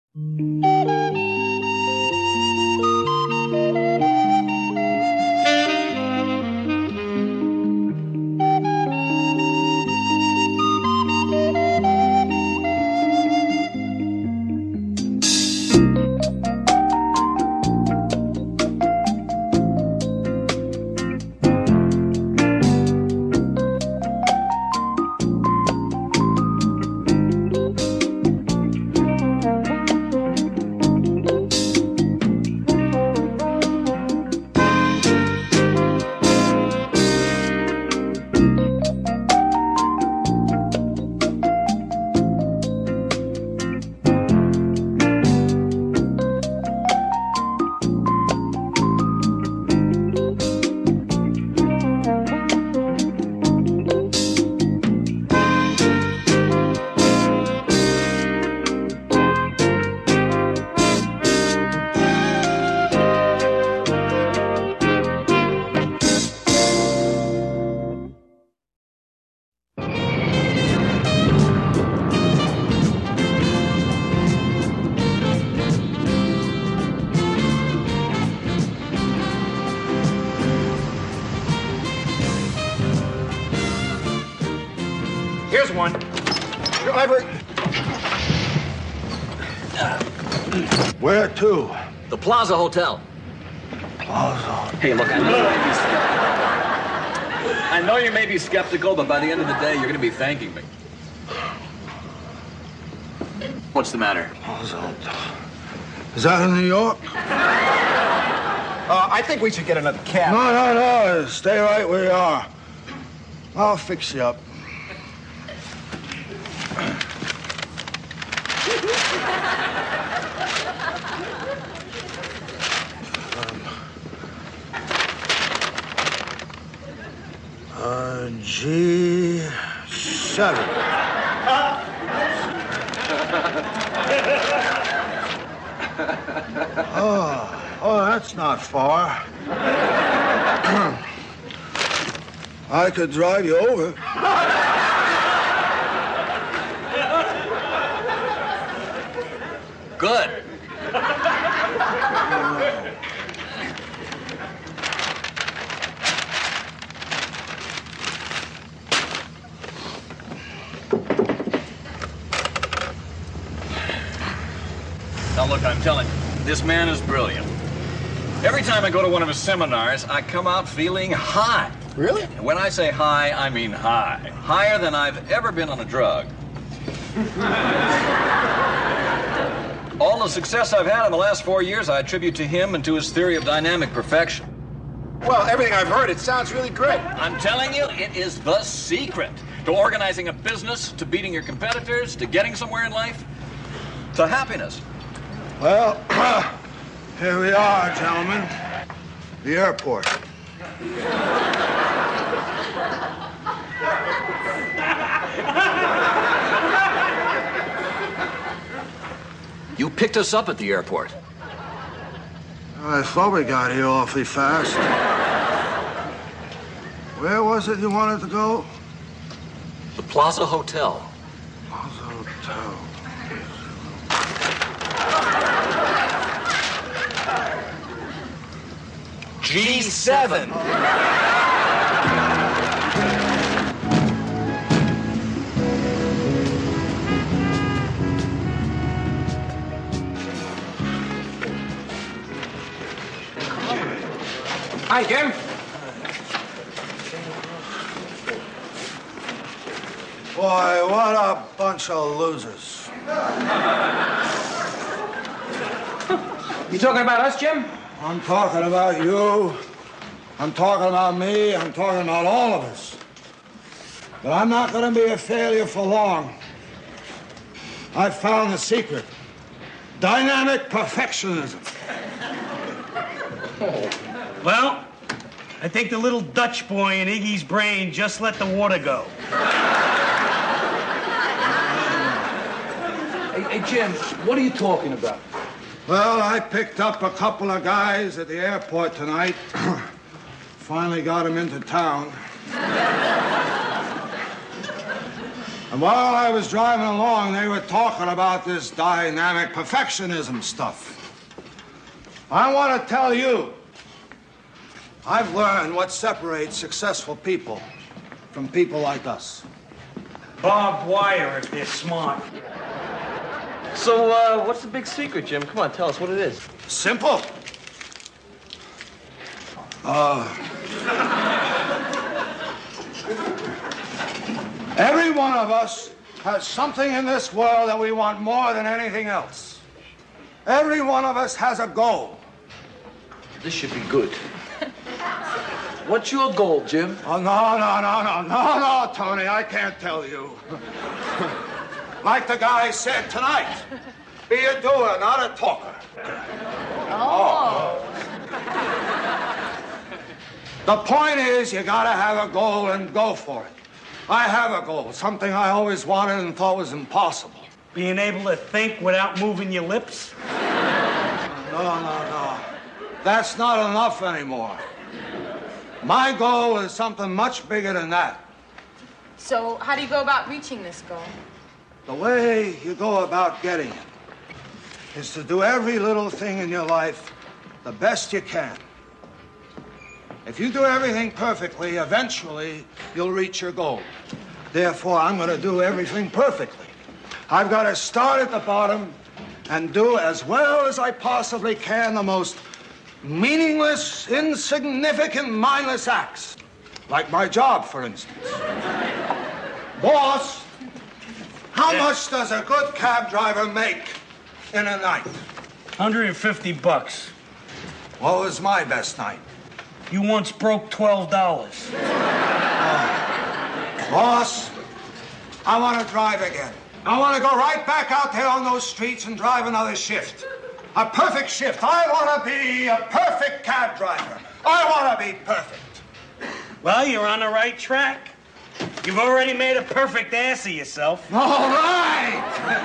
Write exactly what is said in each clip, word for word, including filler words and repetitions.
Here's one. Driver. Where to? The Plaza Hotel. Plaza. Hey, look, I know, you may be skeptical. I know you may be skeptical, but by the end of the day, you're going to be thanking me. What's the matter? Plaza Hotel. Is that in New York? Uh, I think we should get another cab. No, no, no. Stay right where you are. I'll fix you up. Uh, G seven. Oh, oh, that's not far. I could drive you over. Good. Now, look, I'm telling you, this man is brilliant. Every time I go to one of his seminars, I come out feeling high. Really? And when I say high, I mean high. Higher than I've ever been on a drug. All the success I've had in the last four years, I attribute to him and to his theory of dynamic perfection. Well, everything I've heard, it sounds really great. I'm telling you, it is the secret to organizing a business, to beating your competitors, to getting somewhere in life, to happiness. Well, here we are, gentlemen. The airport. You picked us up at the airport. I thought we got here awfully fast. Where was it you wanted to go? The Plaza Hotel. Plaza Hotel. G seven. Hi, Jim. Boy, what a bunch of losers. You talking about us, Jim? I'm talking about you. I'm talking about me. I'm talking about all of us. But I'm not going to be a failure for long. I found the secret. Dynamic perfectionism. Well, I think the little Dutch boy in Iggy's brain just let the water go. Hey, hey, Jim, what are you talking about? Well, I picked up a couple of guys at the airport tonight. Finally got them into town. And while I was driving along, they were talking about this dynamic perfectionism stuff. I want to tell you, I've learned what separates successful people from people like us. Barbed wire if they're smart. So, uh, what's the big secret, Jim? Come on, tell us what it is. Simple. Uh, every one of us has something in this world that we want more than anything else. Every one of us has a goal. This should be good. What's your goal, Jim? Oh, no, no, no, no, no, no, Tony, I can't tell you. Like the guy said tonight, be a doer, not a talker. Oh. The point is, you gotta have a goal and go for it. I have a goal, something I always wanted and thought was impossible. Being able to think without moving your lips? No, no, no. That's not enough anymore. My goal is something much bigger than that. So how do you go about reaching this goal? The way you go about getting it is to do every little thing in your life the best you can. If you do everything perfectly, eventually you'll reach your goal. Therefore, I'm going to do everything perfectly. I've got to start at the bottom and do as well as I possibly can the most meaningless, insignificant, mindless acts. Like my job, for instance. Boss, how Yeah. much does a good cab driver make in a night? one hundred fifty bucks. What was my best night? You once broke twelve dollars. Boss, I want to drive again. I want to go right back out there on those streets and drive another shift. A perfect shift. I want to be a perfect cab driver. I want to be perfect. Well, you're on the right track. You've already made a perfect ass of yourself. All right.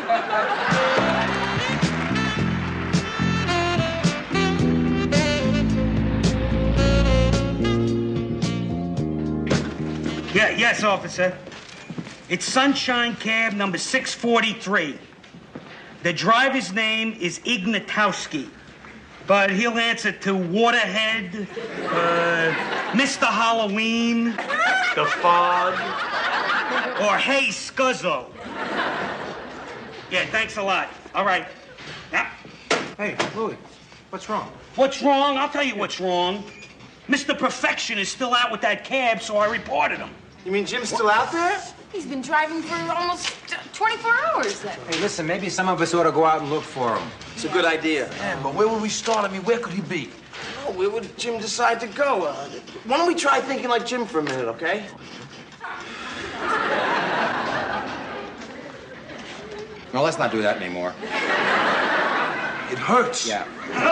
Yeah, yes, officer. It's Sunshine Cab number six forty-three. The driver's name is Ignatowski, but he'll answer to Waterhead, uh, Mister Halloween, The Fog, or Hey Scuzzo. Yeah, thanks a lot. All right. Yeah. Hey, Louie, what's wrong? What's wrong? I'll tell you what's wrong. Mister Perfection is still out with that cab, so I reported him. You mean Jim's still out there? He's been driving for almost twenty-four hours. Hey, listen, maybe some of us ought to go out and look for him. It's a good idea. Man, but where would we start? I mean, where could he be? Oh, where would Jim decide to go? Uh, why don't we try thinking like Jim for a minute, okay? No, let's not do that anymore. It hurts. Yeah.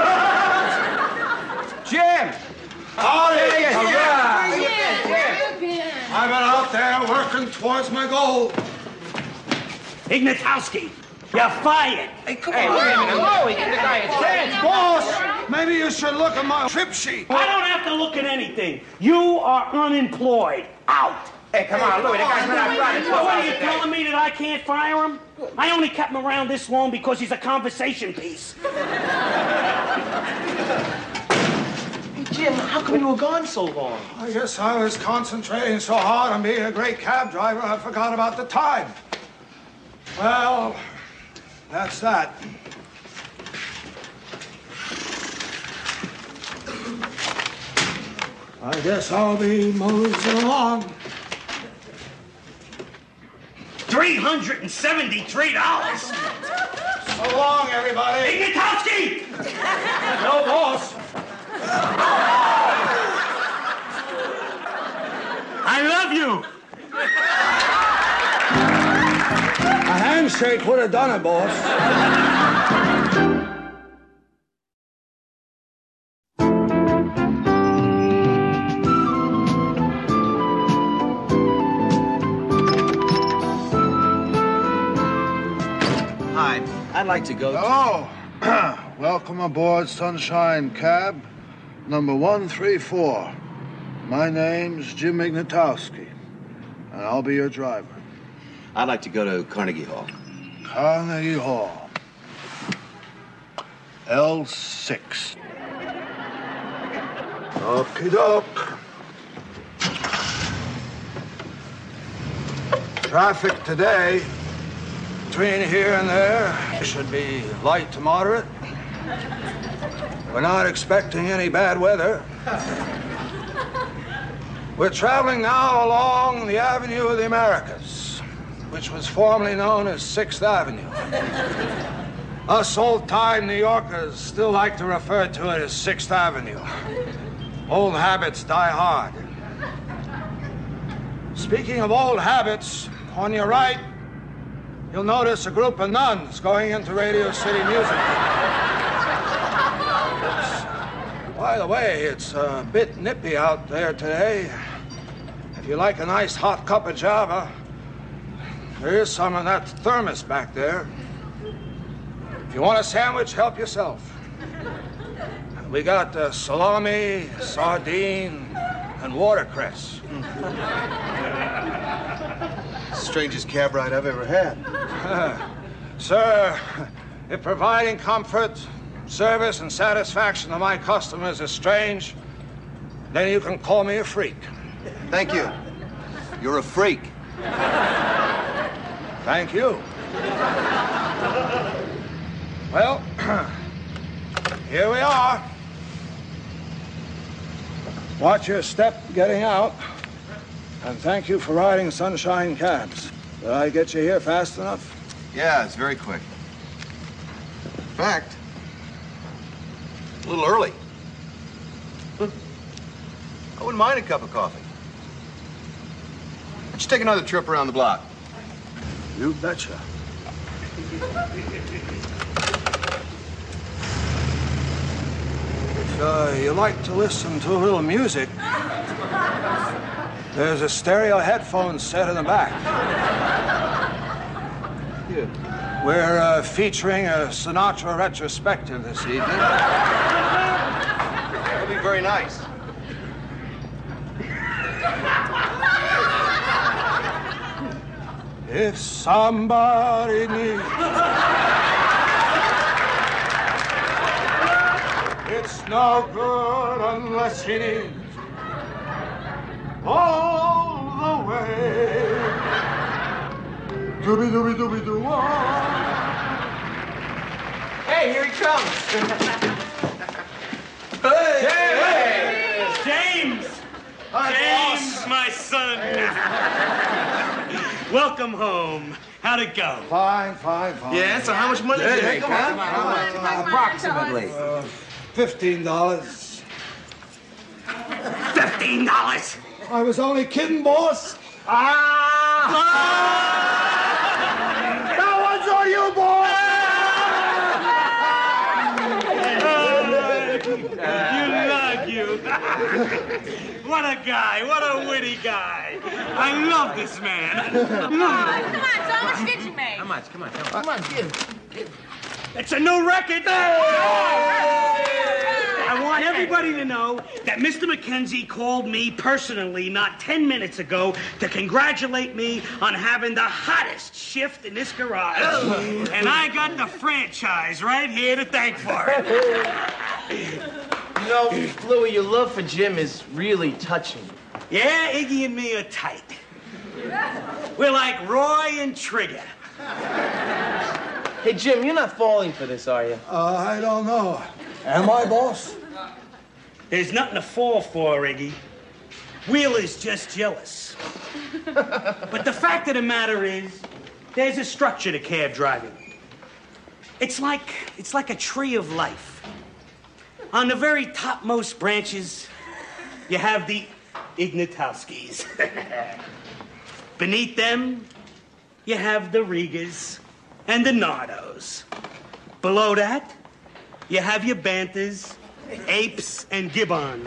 Jim! Oh, There you yeah. are. I've been out there working towards my goal. Ignatowski, you're fired. Hey, come Hey, on. wait a minute. Louie, give the guy a chance. Boss, maybe you should look at my trip sheet. I don't have to look at anything. You are unemployed. Out. Hey, come on, Louie, the guy's been out driving twelve What hours are you a day. telling me that I can't fire him? I only kept him around this long because he's a conversation piece. Jim, how come you were gone so long? I guess I was concentrating so hard on being a great cab driver, I forgot about the time. Well, that's that. I guess I'll be moseying along. three hundred seventy-three dollars. So long, everybody. Ignatowski! No, boss. I love you. A handshake would have done it, boss. Hi, I'd like to go. Hello. Welcome aboard Sunshine Cab, number one three four. My name's Jim Ignatowski, and I'll be your driver. I'd like to go to Carnegie Hall. Carnegie Hall. L six. Okie doke. Traffic today, between here and there, should be light to moderate. We're not expecting any bad weather. We're traveling now along the Avenue of the Americas, which was formerly known as Sixth Avenue. Us old-time New Yorkers still like to refer to it as Sixth Avenue. Old habits die hard. Speaking of old habits, on your right, you'll notice a group of nuns going into Radio City Music. By the way, it's a bit nippy out there today. If you like a nice hot cup of Java, there is some in that thermos back there. If you want a sandwich, help yourself. We got uh, salami, sardine, and watercress. Strangest cab ride I've ever had. Uh, sir, if providing comfort, service, and satisfaction to my customers is strange, then you can call me a freak. Thank you. You're a freak. Thank you. Well, here we are. Watch your step getting out. And thank you for riding Sunshine Cabs. Did I get you here fast enough? Yeah, it's very quick. In fact, a little early. I wouldn't mind a cup of coffee. Why don't you take another trip around the block? You betcha. If uh, you like to listen to a little music, there's a stereo headphone set in the back. Yeah. We're uh, featuring a Sinatra retrospective this evening. That'll be very nice. If somebody needs, it's no good unless he needs all the way. Dooby dooby dooby doo. Hey, here he comes. Hey! Hey! James! Hi, James, boss. my son. Welcome home. How'd it go? Fine, fine, fine. Yeah, so how much money did you make, huh? Uh, approximately. Uh, Fifteen dollars. Fifteen dollars. I was only kidding, boss. Ah! That one's on you, boss. You love you. What a guy. What a witty guy. I love this man. Come on, so how much did you make? How much? Come on, come on. Come on, give. It's a new record. I want everybody to know that Mister McKenzie called me personally not ten minutes ago to congratulate me on having the hottest shift in this garage. And I got the franchise right here to thank for it. You know, Louie, your love for Jim is really touching. Yeah, Iggy and me are tight. We're like Roy and Trigger. Hey, Jim, you're not falling for this, are you? Uh, I don't know. Am I, boss? There's nothing to fall for, Iggy. Wheeler's just jealous. But the fact of the matter is, there's a structure to cab driving. It's like, it's like a tree of life. On the very topmost branches, you have the Ignatowskis. Beneath them, you have the Rigas and the Nardos. Below that, you have your Banthas, Apes, and Gibbons.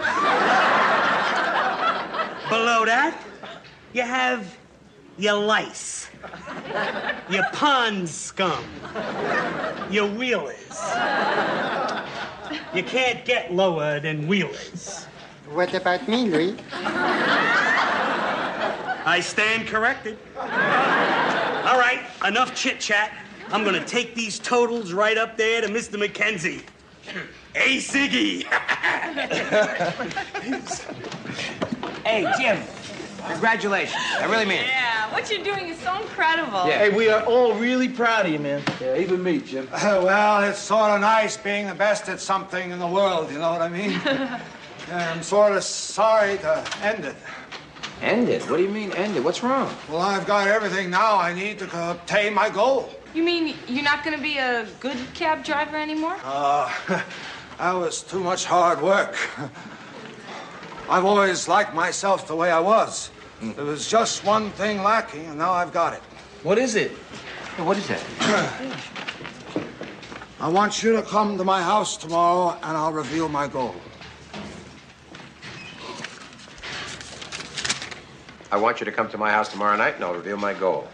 Below that, you have your lice, your pond scum, your Wheelers. You can't get lower than Wheelers. What about me, Louis? I stand corrected. All right, enough chit-chat. I'm gonna take these totals right up there to Mister McKenzie. Hey, Siggy. Hey, Jim. Congratulations. I really mean it. Yeah, what you're doing is so incredible. Hey, we are all really proud of you, man. Yeah, even me, Jim. Uh, well, it's sort of nice being the best at something in the world, you know what I mean? Yeah, I'm sort of sorry to end it. End it? What do you mean end it? What's wrong? Well, I've got everything now I need to obtain my goal. You mean you're not gonna be a good cab driver anymore? Uh, that was too much hard work. I've always liked myself the way I was. There was just one thing lacking, and now I've got it. What is it? Hey, what is that? I want you to come to my house tomorrow, and I'll reveal my goal. I want you to come to my house tomorrow night, and I'll reveal my goal.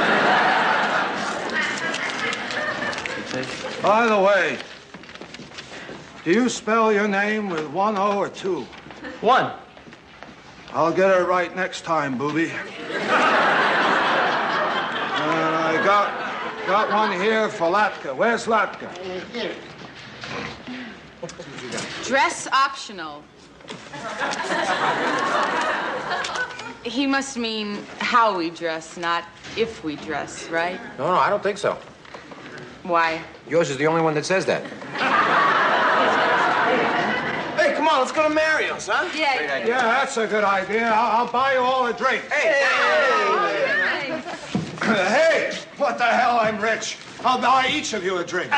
By the way, do you spell your name with one O or two? One. I'll get it right next time, booby. And I got got one here for Latka. Where's Latka? Here. Dress optional. He must mean how we dress, not if we dress, right? No, no, I don't think so. Why? Yours is the only one that says that. Hey, come on, let's go to Mario's, huh? Yeah. Yeah, that's a good idea. I'll, I'll buy you all a drink. Hey, Hey, what the hell? I'm rich. I'll buy each of you a drink.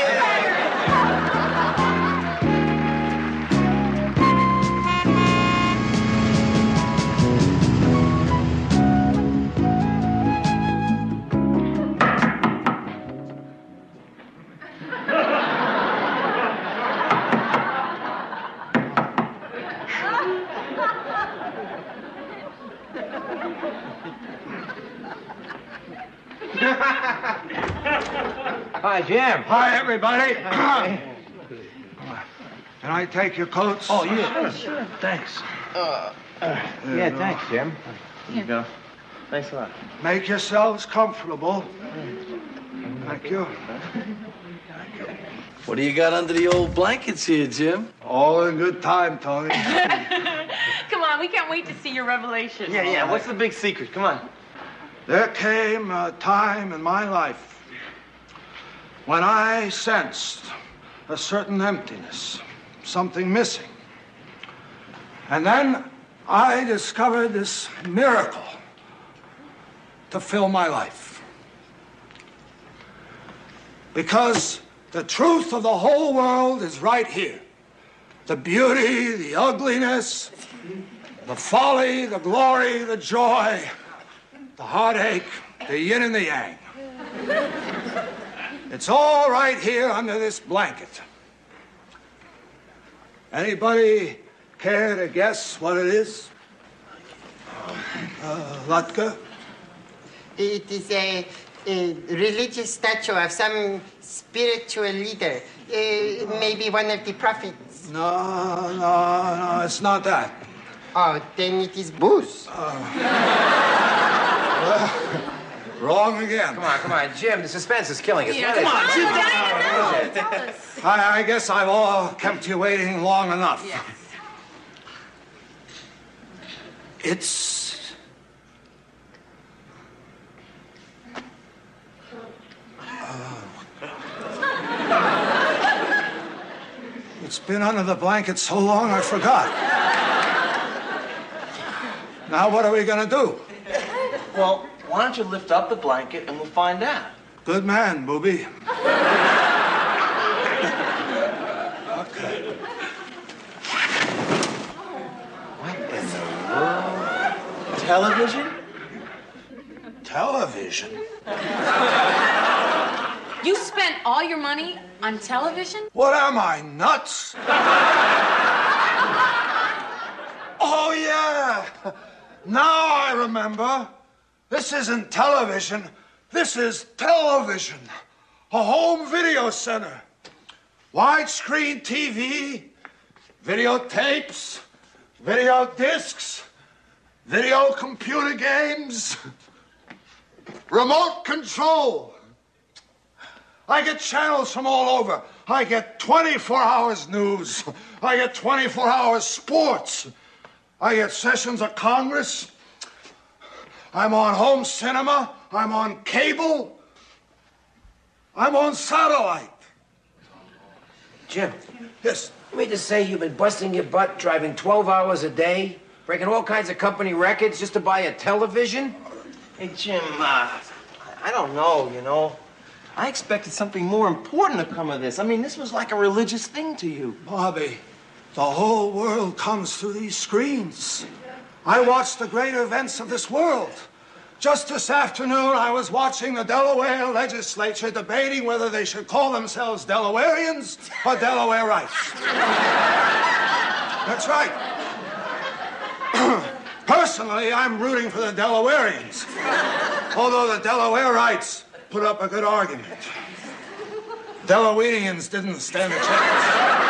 Hi, Jim. Hi, everybody. Can I take your coats? Oh, yeah. Sure. Thanks. Uh, yeah, thanks, Jim. Here you go. Thanks a lot. Make yourselves comfortable. Thank you. What do you got under the old blankets here, Jim? All in good time, Tony. Come on, we can't wait to see your revelation. Yeah, yeah. What's the big secret? Come on. There came a time in my life when I sensed a certain emptiness, something missing. And then I discovered this miracle to fill my life. Because the truth of the whole world is right here. The beauty, the ugliness, the folly, the glory, the joy, the heartache, the yin and the yang. It's all right here under this blanket. Anybody care to guess what it is? Uh, Latka? It is a, a religious statue of some spiritual leader. Uh, maybe one of the prophets. No, no, no, it's not that. Oh, then it is booze. Wrong again. Come on, come on, Jim. The suspense is killing us. Yeah, What is come on, it? Jim. Tell us. I, I guess I've all kept you waiting long enough. Yes. It's... Uh, it's been under the blanket so long I forgot. Now what are we gonna do? Well, why don't you lift up the blanket and we'll find out? Good man, booby. Television? Television? You spent all your money on television? What am I, nuts? Oh, yeah. Now I remember. This isn't television. This is television. A home video center. Widescreen T V, videotapes, video discs, video computer games. remote control. I get channels from all over. I get twenty-four hours news. I get twenty-four hours sports. I get sessions of Congress. I'm on home cinema. I'm on cable. I'm on satellite. Jim. Yes? You mean to say you've been busting your butt, driving twelve hours a day, breaking all kinds of company records just to buy a television? Hey, Jim, uh, I don't know, you know. I expected something more important to come of this. I mean, this was like a religious thing to you. Bobby, the whole world comes through these screens. I watch the great events of this world. Just this afternoon, I was watching the Delaware legislature debating whether they should call themselves Delawareans or Delawareites. That's right. Personally, I'm rooting for the Delawareans, although the Delawareites put up a good argument. Delawareans didn't stand a chance.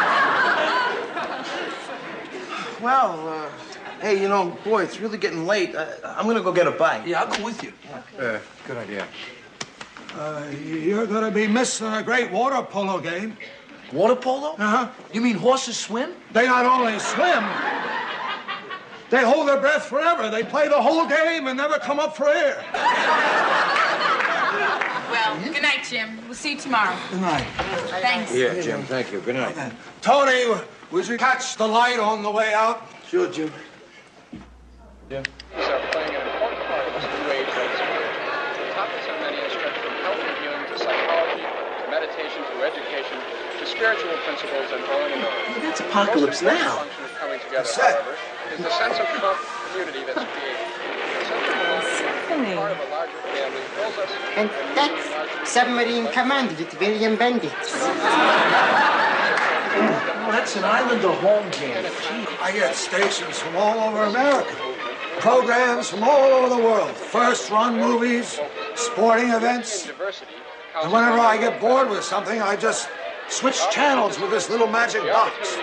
Well, uh, hey, you know, boy, it's really getting late. I, I'm gonna go get a bite. Yeah, I'll go with you. Uh, good idea. Uh, you're gonna be missing a great water polo game. Water polo? Uh-huh. You mean horses swim? They not only swim, they hold their breath forever. They play the whole game and never come up for air. Well, good night, Jim. We'll see you tomorrow. Good night. Thanks. Yeah, Jim, thank you. Good night. Tony, would you catch the light on the way out? Sure, Jim. These are playing an important part of this new age of spiritualism. The topics are many and stretch from health and healing to psychology, to meditation, to education, to spiritual principles, and on and on. That's apocalypse Most now. important function of coming together, Cassette. however, is the sense of community that's created. The sense of belonging, part of a larger family, fills us. And that's Submarine Command with William Bendix. Oh, that's an island of home, Jim. Gee. I get stations from all over America. Programs from all over the world. First-run movies, sporting events. And whenever I get bored with something, I just switch channels with this little magic box.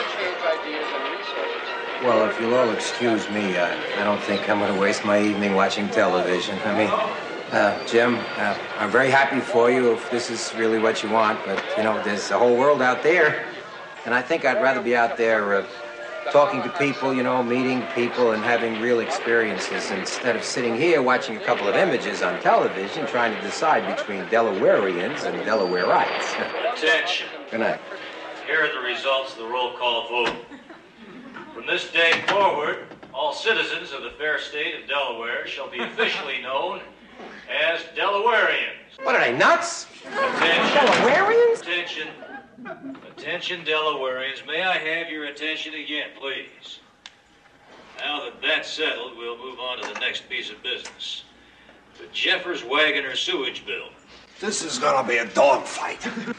Well, if you'll all excuse me, uh, I don't think I'm going to waste my evening watching television. I mean, uh, Jim, uh, I'm very happy for you if this is really what you want, but, you know, there's a whole world out there, and I think I'd rather be out there uh, talking to people, you know, meeting people and having real experiences instead of sitting here watching a couple of images on television trying to decide between Delawareans and Delawareites. Attention. Good night. Here are the results of the roll call vote. From this day forward, all citizens of the fair state of Delaware shall be officially known as Delawareans. What are they, nuts? Attention. Delawareans? Attention. Attention, Delawareans. May I have your attention again, please? Now that that's settled, we'll move on to the next piece of business. The Jeffers-Wagoner sewage bill. This is gonna be a dogfight.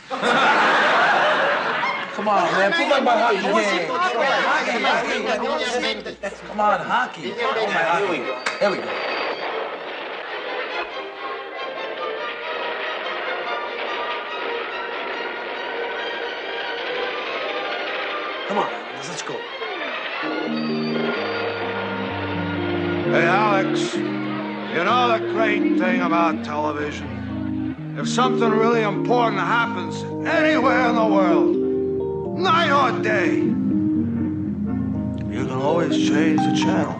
Come on, man. Put my hockey game. Come on, hockey. Oh, my, here we go. Here we go. Come on, let's go. Hey, Alex, you know the great thing about television? If something really important happens anywhere in the world, night or day, you can always change the channel.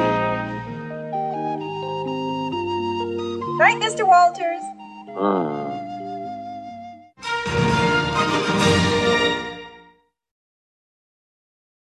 Right, Mister Walters? Uh.